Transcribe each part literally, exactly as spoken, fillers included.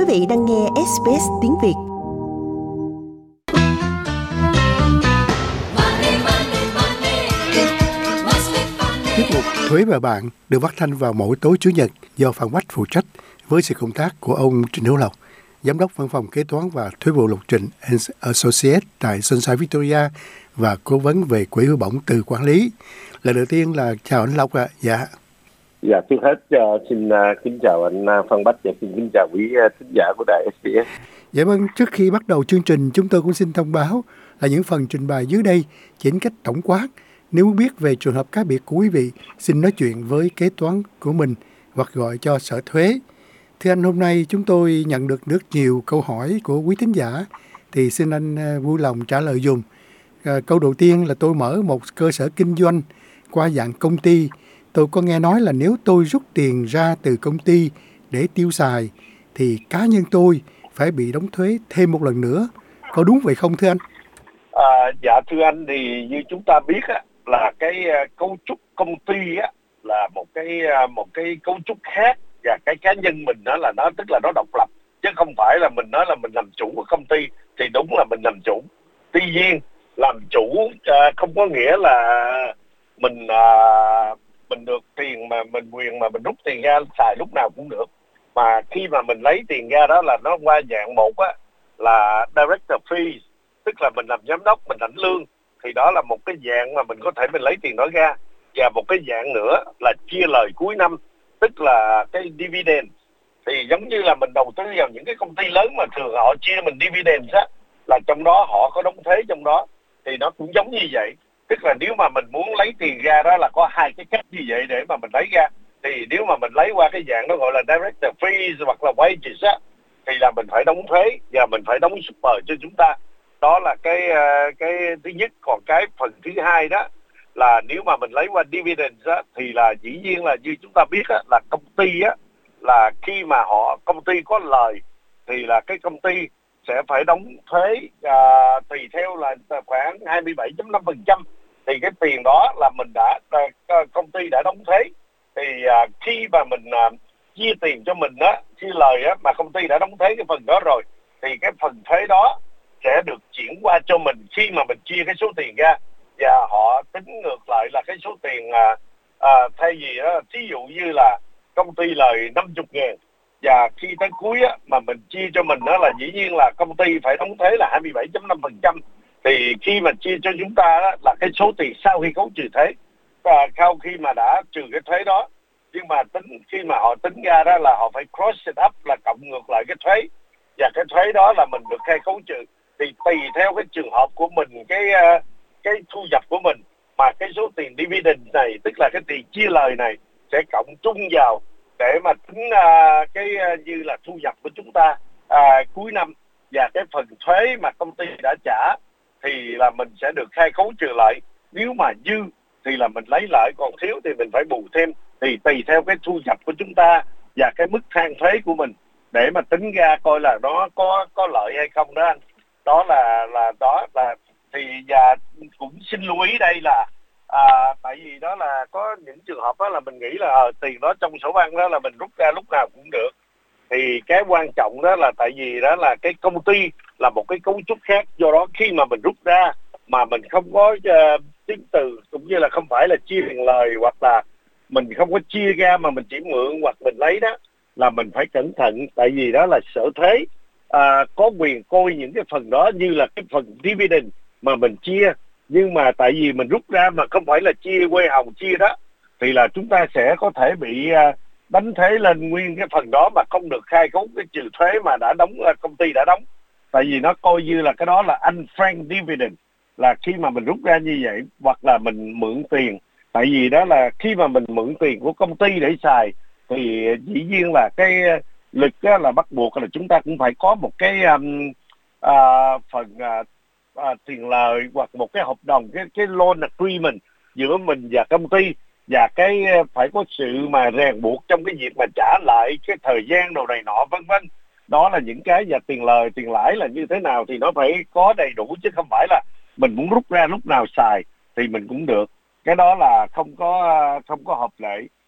vị đang nghe ét bê ét tiếng Việt. Tiết mục Thuế và Bạn được phát thanh vào mỗi tối Chủ nhật do Phan Bách phụ trách với sự công tác của ông Trịnh Hữu Lộc, Giám đốc Văn phòng Kế toán và Thuế vụ Lục Trình and Associates tại Sunshine Victoria và cố vấn về quỹ hưu bổng từ quản lý. Lần đầu tiên là chào anh Lộc ạ. À. Dạ. Dạ, trước hết uh, xin uh, kính chào anh uh, Phan Bách và xin kính chào quý uh, thính giả của đài ét bê ét. Dạ vâng, trước khi bắt đầu chương trình, chúng tôi cũng xin thông báo là những phần trình bày dưới đây chỉ cách tổng quát. Nếu muốn biết về trường hợp cá biệt của quý vị, xin nói chuyện với kế toán của mình hoặc gọi cho sở thuế. Thưa anh, hôm nay chúng tôi nhận được rất nhiều câu hỏi của quý thính giả, thì xin anh uh, vui lòng trả lời dùm. Uh, câu đầu tiên là tôi mở một cơ sở kinh doanh qua dạng công ty. Tôi có nghe nói là nếu tôi rút tiền ra từ công ty để tiêu xài thì cá nhân tôi phải bị đóng thuế thêm một lần nữa. Có đúng vậy không thưa anh? À, dạ thưa anh, thì như chúng ta biết á, là cái uh, cấu trúc công ty á, là một cái uh, một cái cấu trúc khác, và cái cá nhân mình đó là nó tức là nó độc lập, chứ không phải là mình nói là mình làm chủ của công ty. Thì đúng là mình làm chủ. Tuy nhiên làm chủ uh, không có nghĩa là mình uh, mình được tiền mà mình quyền mà mình rút tiền ra xài lúc nào cũng được. Mà khi mà mình lấy tiền ra đó là nó qua dạng một á, là director fees, tức là mình làm giám đốc, mình lãnh lương, thì đó là một cái dạng mà mình có thể mình lấy tiền đó ra. Và một cái dạng nữa là chia lời cuối năm, tức là cái dividend. Thì giống như là mình đầu tư vào những cái công ty lớn mà thường họ chia mình dividend á, là trong đó họ có đóng thuế trong đó. Thì nó cũng giống như vậy. Tức là nếu mà mình muốn lấy tiền ra đó là có hai cái cách như vậy để mà mình lấy ra. Thì nếu mà mình lấy qua cái dạng nó gọi là director fees hoặc là wages á, thì là mình phải đóng thuế và mình phải đóng super cho chúng ta. Đó là cái cái thứ nhất. Còn cái phần thứ hai đó là nếu mà mình lấy qua dividends á, thì là dĩ nhiên là như chúng ta biết á, là công ty á, là khi mà họ công ty có lời thì là cái công ty sẽ phải đóng thuế à, tùy theo là khoảng hai mươi bảy phẩy năm phần trăm. Thì cái tiền đó là mình đã công ty đã đóng thuế. Thì à, khi mà mình à, chia tiền cho mình á, chia lời á, mà công ty đã đóng thuế cái phần đó rồi, thì cái phần thuế đó sẽ được chuyển qua cho mình khi mà mình chia cái số tiền ra, và họ tính ngược lại là cái số tiền à, à, thay vì đó, thí dụ như là công ty lời năm mươi ngàn, và khi tới cuối á, mà mình chia cho mình đó là dĩ nhiên là công ty phải đóng thuế là hai mươi bảy phẩy năm phần trăm. Thì khi mà chia cho chúng ta đó, là cái số tiền sau khi khấu trừ thuế, và sau khi mà đã trừ cái thuế đó, nhưng mà tính khi mà họ tính ra đó là họ phải cross it up, là cộng ngược lại cái thuế, và cái thuế đó là mình được khai khấu trừ. Thì tùy theo cái trường hợp của mình, cái cái thu nhập của mình, mà cái số tiền dividend này, tức là cái tiền chia lời này, sẽ cộng chung vào để mà tính uh, cái uh, như là thu nhập của chúng ta uh, cuối năm, và cái phần thuế mà công ty đã trả thì là mình sẽ được khai khấu trừ lại. Nếu mà dư thì là mình lấy lại, còn thiếu thì mình phải bù thêm. Thì tùy theo cái thu nhập của chúng ta và cái mức than thuế của mình để mà tính ra coi là nó có có lợi hay không đó anh. Đó là là đó là thì và cũng xin lưu ý đây là à, tại vì đó là có những trường hợp đó là mình nghĩ là à, tiền đó trong sổ băng đó là mình rút ra lúc nào cũng được. Thì cái quan trọng đó là tại vì đó là cái công ty là một cái cấu trúc khác, do đó khi mà mình rút ra mà mình không có uh, chứng từ, cũng như là không phải là chia tiền lời, hoặc là mình không có chia ra mà mình chỉ mượn hoặc mình lấy đó, là mình phải cẩn thận. Tại vì đó là sở thuế à, có quyền coi những cái phần đó như là cái phần dividend mà mình chia, nhưng mà tại vì mình rút ra mà không phải là chia quê hồng chia đó, thì là chúng ta sẽ có thể bị à, đánh thuế lên nguyên cái phần đó mà không được khai khấu cái trừ thuế mà đã đóng, công ty đã đóng. Tại vì nó coi như là cái đó là unfranked dividend, là khi mà mình rút ra như vậy, hoặc là mình mượn tiền. Tại vì đó là khi mà mình mượn tiền của công ty để xài thì dĩ nhiên là cái luật đó là bắt buộc là chúng ta cũng phải có một cái um, à, phần à, à, tiền lời, hoặc một cái hợp đồng, cái cái loan agreement giữa mình và công ty, và cái phải có sự mà ràng buộc trong cái việc mà trả lại cái thời gian đồ này nọ vân vân. Đó là những cái, và tiền lời tiền lãi là như thế nào thì nó phải có đầy đủ, chứ không phải là mình muốn rút ra lúc nào xài thì mình cũng được. Cái đó là không có không có hợp lệ.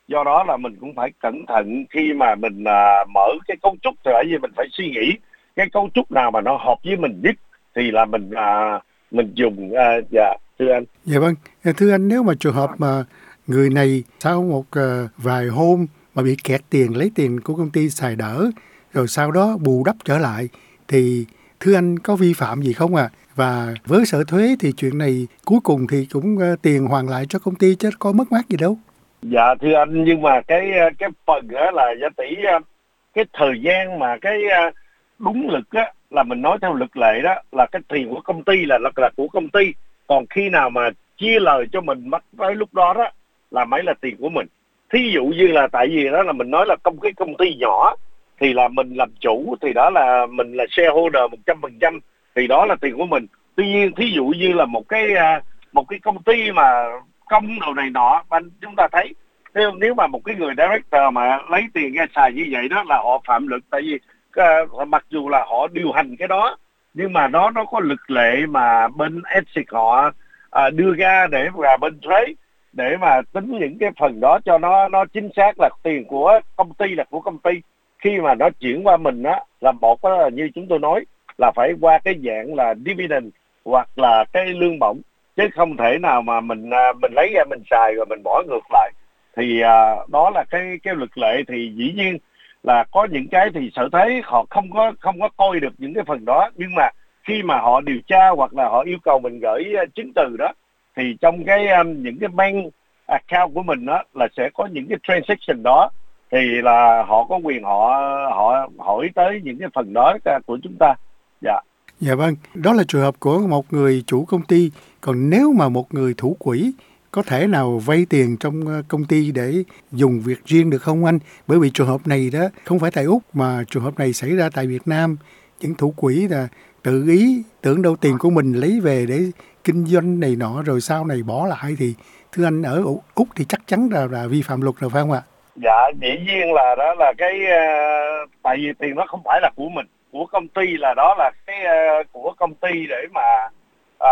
Do đó là mình cũng phải cẩn thận khi mà mình à, mở cái cấu trúc, thì bởi vì mình phải suy nghĩ cái cấu trúc nào mà nó hợp với mình nhất thì là mình à, mình dùng. À, dạ thưa anh. Dạ vâng, thưa anh, nếu mà trường hợp mà người này sau một ờ, vài hôm mà bị kẹt tiền, lấy tiền của công ty xài đỡ, rồi sau đó bù đắp trở lại, thì thưa anh có vi phạm gì không à? Và với sở thuế thì chuyện này cuối cùng thì cũng ờ, tiền hoàn lại cho công ty chứ có mất mát gì đâu. Dạ thưa anh, nhưng mà cái cái phần đó là giá tỷ, cái thời gian mà cái đúng lực á, là mình nói theo luật lệ đó là cái tiền của công ty là là, là của công ty. Còn khi nào mà chia lời cho mình mất tới lúc đó đó là mới là tiền của mình. Thí dụ như là tại vì đó là mình nói là công cái công ty nhỏ thì là mình làm chủ, thì đó là mình là shareholder một trăm phần trăm, thì đó là tiền của mình. Tuy nhiên thí dụ như là một cái một cái công ty mà công đồ này nọ, anh chúng ta thấy nếu nếu mà một cái người director mà lấy tiền ra xài như vậy đó là họ phạm luật. Tại vì uh, mặc dù là họ điều hành cái đó nhưng mà nó nó có luật lệ mà bên ethics họ uh, đưa ra để và bên thuế để mà tính những cái phần đó cho nó nó chính xác là tiền của công ty là của công ty. Khi mà nó chuyển qua mình á là một đó là như chúng tôi nói là phải qua cái dạng là dividend hoặc là cái lương bổng, chứ không thể nào mà mình mình lấy ra mình xài rồi mình bỏ ngược lại. Thì à, đó là cái cái luật lệ. Thì dĩ nhiên là có những cái thì sở thuế họ không có không có coi được những cái phần đó, nhưng mà khi mà họ điều tra hoặc là họ yêu cầu mình gửi uh, chứng từ đó, thì trong cái um, những cái bank account của mình đó là sẽ có những cái transaction đó, thì là họ có quyền họ họ hỏi tới những cái phần đó của chúng ta. Dạ. Dạ vâng, đó là trường hợp của một người chủ công ty. Còn nếu mà một người thủ quỹ có thể nào vay tiền trong công ty để dùng việc riêng được không anh? Bởi vì trường hợp này đó không phải tại Úc mà trường hợp này xảy ra tại Việt Nam. Những thủ quỹ là tự ý tưởng đâu tiền của mình lấy về để kinh doanh này nọ rồi sau này bỏ lại, thì thưa anh ở Úc thì chắc chắn là, là vi phạm luật rồi phải không ạ? Dạ dĩ nhiên là đó là cái uh, tại vì tiền nó không phải là của mình, của công ty, là đó là cái uh, của công ty để mà à,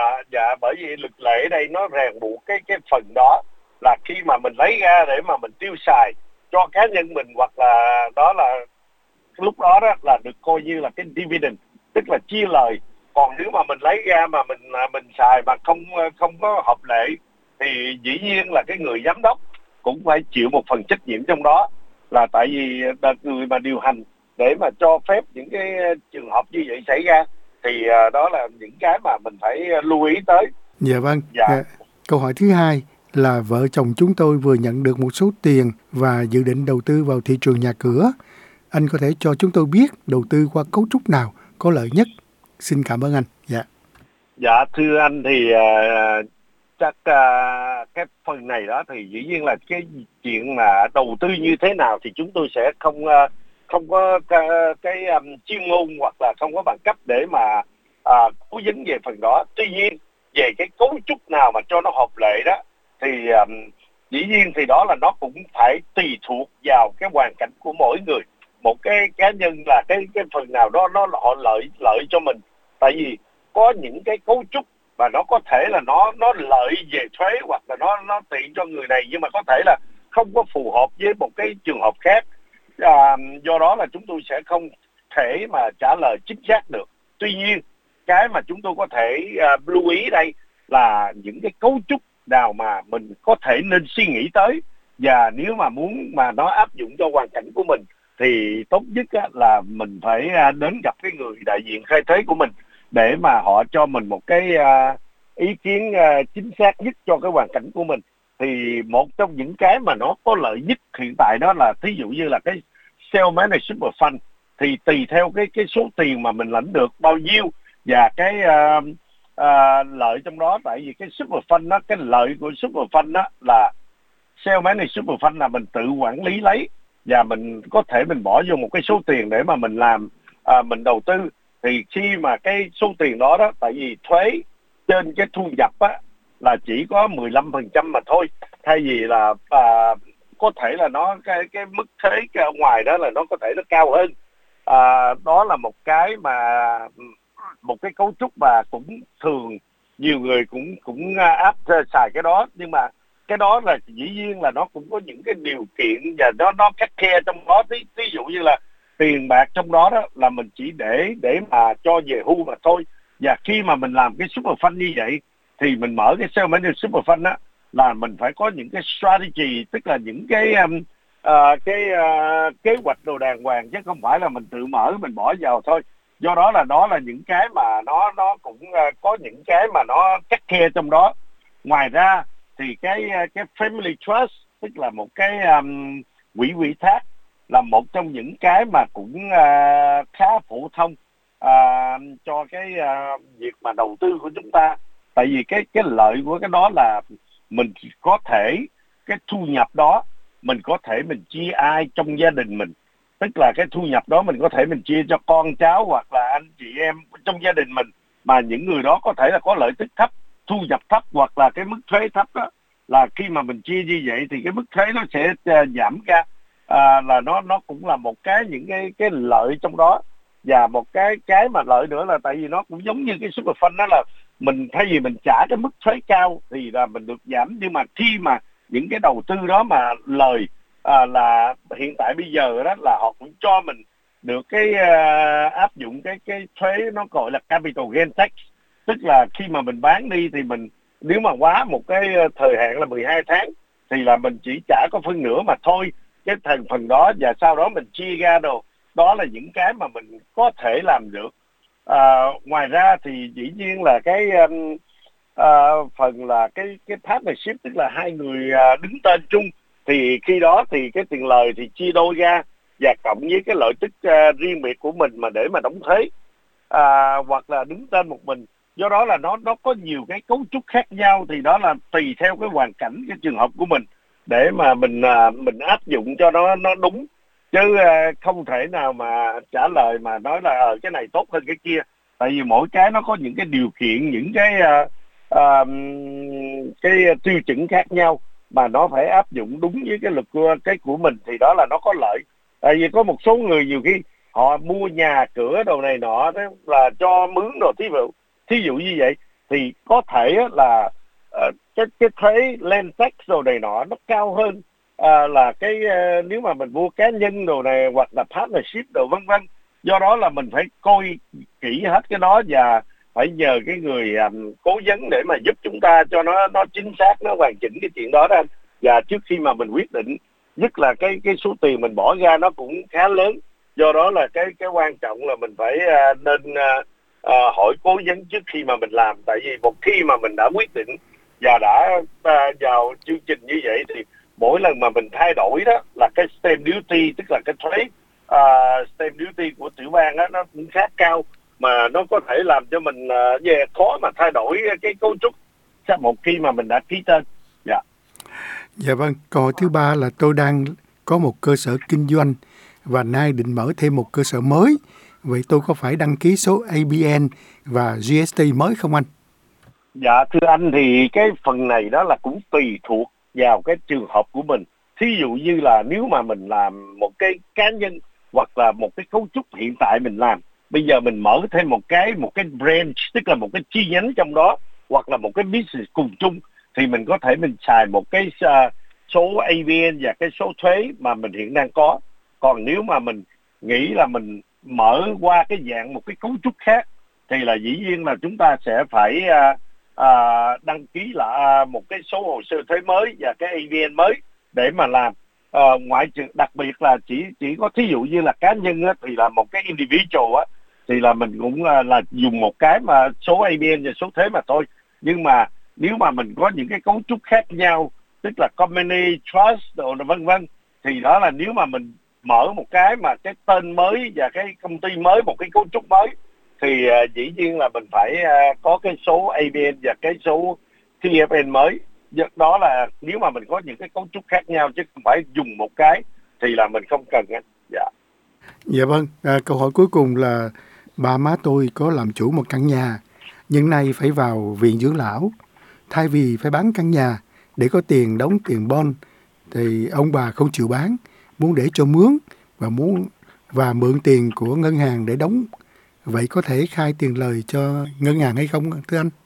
dạ bởi vì luật lệ ở đây nó ràng buộc cái cái phần đó là khi mà mình lấy ra để mà mình tiêu xài cho cá nhân mình, hoặc là đó là lúc đó đó là được coi như là cái dividend, tức là chia lời. Còn nếu mà mình lấy ra mà mình mình xài mà không không có hợp lệ thì dĩ nhiên là cái người giám đốc cũng phải chịu một phần trách nhiệm trong đó, là tại vì người mà điều hành để mà cho phép những cái trường hợp như vậy xảy ra, thì đó là những cái mà mình phải lưu ý tới. Dạ vâng. Dạ. À, câu hỏi thứ hai là vợ chồng chúng tôi vừa nhận được một số tiền và dự định đầu tư vào thị trường nhà cửa. Anh có thể cho chúng tôi biết đầu tư qua cấu trúc nào có lợi nhất? Xin cảm ơn anh. Dạ. Dạ thưa anh thì uh, chắc uh, cái phần này đó thì dĩ nhiên là cái chuyện mà đầu tư như thế nào thì chúng tôi sẽ không uh, không có cái, cái um, chuyên môn hoặc là không có bằng cấp để mà uh, cố vấn về phần đó. Tuy nhiên về cái cấu trúc nào mà cho nó hợp lệ đó thì um, dĩ nhiên thì đó là nó cũng phải tùy thuộc vào cái hoàn cảnh của mỗi người. Một cái cá nhân là cái cái phần nào đó nó họ lợi lợi cho mình, tại vì có những cái cấu trúc và nó có thể là nó nó lợi về thuế hoặc là nó nó tiện cho người này, nhưng mà có thể là không có phù hợp với một cái trường hợp khác. À, do đó là chúng tôi sẽ không thể mà trả lời chính xác được. Tuy nhiên cái mà chúng tôi có thể uh, lưu ý đây là những cái cấu trúc nào mà mình có thể nên suy nghĩ tới, và nếu mà muốn mà nó áp dụng cho hoàn cảnh của mình thì tốt nhất á, là mình phải đến gặp cái người đại diện khai thuế của mình để mà họ cho mình một cái uh, ý kiến uh, chính xác nhất cho cái hoàn cảnh của mình. Thì một trong những cái mà nó có lợi nhất hiện tại đó là thí dụ như là cái self-managed super fund, thì tùy theo cái cái số tiền mà mình lãnh được bao nhiêu và cái uh, uh, lợi trong đó. Tại vì cái super fund đó, cái lợi của super fund đó là self-managed super fund là mình tự quản lý lấy, và mình có thể mình bỏ vô một cái số tiền để mà mình làm uh, mình đầu tư. Thì khi mà cái số tiền đó đó, tại vì thuế trên cái thu nhập á là chỉ có mười lăm phần trăm mà thôi, thay vì là à, có thể là nó cái cái mức thuế ở ngoài đó là nó có thể nó cao hơn. À, đó là một cái mà một cái cấu trúc mà cũng thường nhiều người cũng cũng áp xài cái đó. Nhưng mà cái đó là dĩ nhiên là nó cũng có những cái điều kiện và nó nó khắt khe trong đó. Ví, ví dụ như là tiền bạc trong đó đó là mình chỉ để để mà cho về hưu mà thôi. Và khi mà mình làm cái super fund như vậy thì mình mở cái self-managed super fund á, là mình phải có những cái strategy, tức là những cái um, uh, cái uh, kế hoạch đồ đàng hoàng, chứ không phải là mình tự mở mình bỏ vào thôi. Do đó là đó là những cái mà nó nó cũng uh, có những cái mà nó khắt khe trong đó. Ngoài ra thì cái cái family trust, tức là một cái um, quỹ ủy thác, là một trong những cái mà cũng uh, khá phổ thông uh, cho cái uh, việc mà đầu tư của chúng ta. Tại vì cái cái lợi của cái đó là mình có thể cái thu nhập đó mình có thể mình chia ai trong gia đình mình, tức là cái thu nhập đó mình có thể mình chia cho con cháu hoặc là anh chị em trong gia đình mình, mà những người đó có thể là có lợi tức thấp, thu nhập thấp hoặc là cái mức thuế thấp đó, là khi mà mình chia như vậy thì cái mức thuế nó sẽ uh, giảm ra. À, là nó nó cũng là một cái những cái cái lợi trong đó. Và một cái cái mà lợi nữa là tại vì nó cũng giống như cái super fund đó, là mình thay vì mình trả cái mức thuế cao thì là mình được giảm. Nhưng mà khi mà những cái đầu tư đó mà lời à, là hiện tại bây giờ đó là họ cũng cho mình được cái uh, áp dụng cái cái thuế nó gọi là capital gain tax, tức là khi mà mình bán đi thì mình nếu mà quá một cái thời hạn là mười hai tháng thì là mình chỉ trả có phân nửa mà thôi cái thành phần đó, và sau đó mình chia ra đồ. Đó là những cái mà mình có thể làm được. À, ngoài ra thì dĩ nhiên là cái um, uh, phần là cái cái partnership, tức là hai người uh, đứng tên chung, thì khi đó thì cái tiền lời thì chia đôi ra, và cộng với cái lợi tức uh, riêng biệt của mình mà để mà đóng thuế, à, hoặc là đứng tên một mình. Do đó là nó nó có nhiều cái cấu trúc khác nhau, thì đó là tùy theo cái hoàn cảnh, cái trường hợp của mình để mà mình uh, mình áp dụng cho nó nó đúng. Chứ uh, không thể nào mà trả lời mà nói là ở uh, cái này tốt hơn cái kia. Tại vì mỗi cái nó có những cái điều kiện, những cái uh, uh, cái tiêu chuẩn khác nhau, mà nó phải áp dụng đúng với cái luật của cái của mình thì đó là nó có lợi. Tại vì có một số người nhiều khi họ mua nhà cửa đồ này nọ đó là cho mướn đồ, thí dụ thí dụ như vậy thì có thể là uh, cái cái thuế land tax đồ này nọ nó cao hơn À, là cái uh, nếu mà mình mua cá nhân đồ này hoặc là partnership đồ vân vân. Do đó là mình phải coi kỹ hết cái đó, và phải nhờ cái người um, cố vấn để mà giúp chúng ta cho nó nó chính xác, nó hoàn chỉnh cái chuyện đó đó anh. Và trước khi mà mình quyết định, nhất là cái cái số tiền mình bỏ ra nó cũng khá lớn. Do đó là cái cái quan trọng là mình phải uh, nên uh, uh, hỏi cố vấn trước khi mà mình làm. Tại vì một khi mà mình đã quyết định và đã uh, vào chương trình như vậy thì mỗi lần mà mình thay đổi đó là cái stamp duty, tức là cái thuế uh, stamp duty của tiểu bang đó, nó cũng khá cao, mà nó có thể làm cho mình uh, về khó mà thay đổi cái cấu trúc sau một khi mà mình đã ký tên. Dạ. Dạ vâng. Câu hỏi thứ ba là tôi đang có một cơ sở kinh doanh và nay định mở thêm một cơ sở mới. Vậy tôi có phải đăng ký số a bê en và giê ét tê mới không anh? Dạ thưa anh, thì cái phần này đó là cũng tùy thuộc vào cái trường hợp của mình. Thí dụ như là nếu mà mình làm một cái cá nhân hoặc là một cái cấu trúc hiện tại mình làm, bây giờ mình mở thêm một cái một cái branch, tức là một cái chi nhánh trong đó, hoặc là một cái business cùng chung, thì mình có thể mình xài một cái uh, số a bê en và cái số thuế mà mình hiện đang có. Còn nếu mà mình nghĩ là mình mở qua cái dạng một cái cấu trúc khác thì là dĩ nhiên là chúng ta sẽ phải uh, À, đăng ký là một cái số hồ sơ thuế mới và cái a bê en mới để mà làm. À, ngoại trừ đặc biệt là chỉ chỉ có thí dụ như là cá nhân á, thì là một cái individual á, thì là mình cũng là, là dùng một cái mà số a bê en và số thuế mà thôi. Nhưng mà nếu mà mình có những cái cấu trúc khác nhau, tức là company trust đồ vân vân, thì đó là nếu mà mình mở một cái mà cái tên mới và cái công ty mới, một cái cấu trúc mới, thì uh, dĩ nhiên là mình phải uh, có cái số a bê en và cái số tê ép en mới. Đó là nếu mà mình có những cái cấu trúc khác nhau, chứ không phải dùng một cái thì là mình không cần. Dạ. Dạ vâng. À, câu hỏi cuối cùng là ba má tôi có làm chủ một căn nhà, nhưng nay phải vào viện dưỡng lão. Thay vì phải bán căn nhà để có tiền đóng tiền bond, thì ông bà không chịu bán, muốn để cho mướn và muốn và mượn tiền của ngân hàng để đóng. Vậy có thể khai tiền lời cho ngân hàng hay không thưa anh?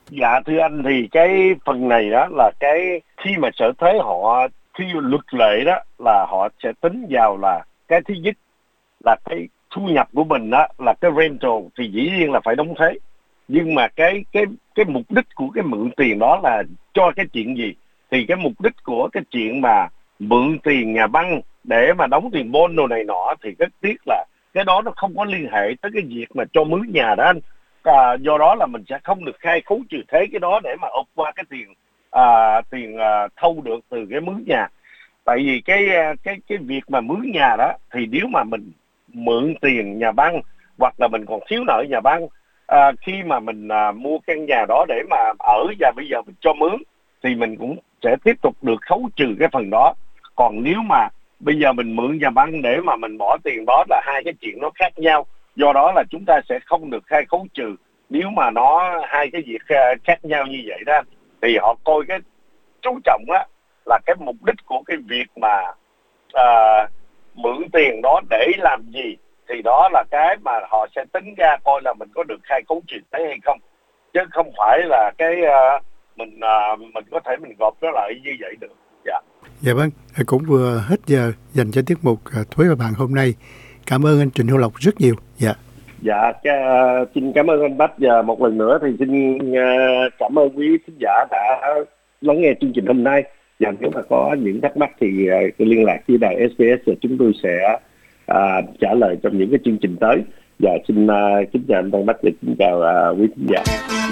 Dạ thưa anh, thì cái phần này đó là cái khi mà sở thuế họ khi luật lệ đó là họ sẽ tính vào là cái thứ nhất là cái thu nhập của mình đó là cái rental thì dĩ nhiên là phải đóng thuế. Nhưng mà cái cái cái mục đích của cái mượn tiền đó là cho cái chuyện gì? Thì cái mục đích của cái chuyện mà mượn tiền nhà băng để mà đóng tiền bond đồ này nọ thì rất tiếc là cái đó nó không có liên hệ tới cái việc mà cho mướn nhà đó anh. À, do đó là mình sẽ không được khai khấu trừ thuế cái đó để mà ộp qua cái tiền à, tiền à, thâu được từ cái mướn nhà. Tại vì cái cái cái việc mà mướn nhà đó thì nếu mà mình mượn tiền nhà băng hoặc là mình còn thiếu nợ nhà băng à, khi mà mình à, mua căn nhà đó để mà ở và bây giờ mình cho mướn thì mình cũng sẽ tiếp tục được khấu trừ cái phần đó. Còn nếu mà bây giờ mình mượn nhà băng để mà mình bỏ tiền đó là hai cái chuyện nó khác nhau. Do đó là chúng ta sẽ không được khai khấu trừ nếu mà nó hai cái việc khác nhau như vậy đó. Thì họ coi cái chú trọng á là cái mục đích của cái việc mà à, mượn tiền đó để làm gì, thì đó là cái mà họ sẽ tính ra coi là mình có được khai khấu trừ thuế hay không, chứ không phải là cái uh, mình uh, mình có thể mình gộp nó lại như vậy được. Dạ. Dạ vâng, cũng vừa hết giờ dành cho tiết mục Thuế và Bạn hôm nay. Cảm ơn anh Trịnh Hữu Lộc rất nhiều. Dạ. Dạ, cái, uh, xin cảm ơn anh Bách, và một lần nữa thì xin uh, cảm ơn quý khán giả đã lắng nghe chương trình hôm nay. Và nếu mà có những thắc mắc thì uh, liên lạc với đài ét bê ét và chúng tôi sẽ uh, trả lời trong những cái chương trình tới. Và xin uh, kính chào anh Tân Bách và xin chào uh, quý khán giả.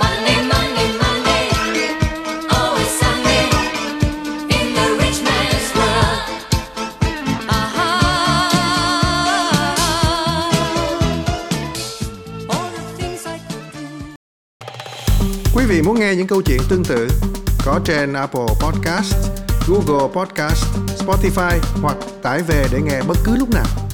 Quý vị muốn nghe những câu chuyện tương tự có trên Apple Podcast, Google Podcast, Spotify hoặc tải về để nghe bất cứ lúc nào.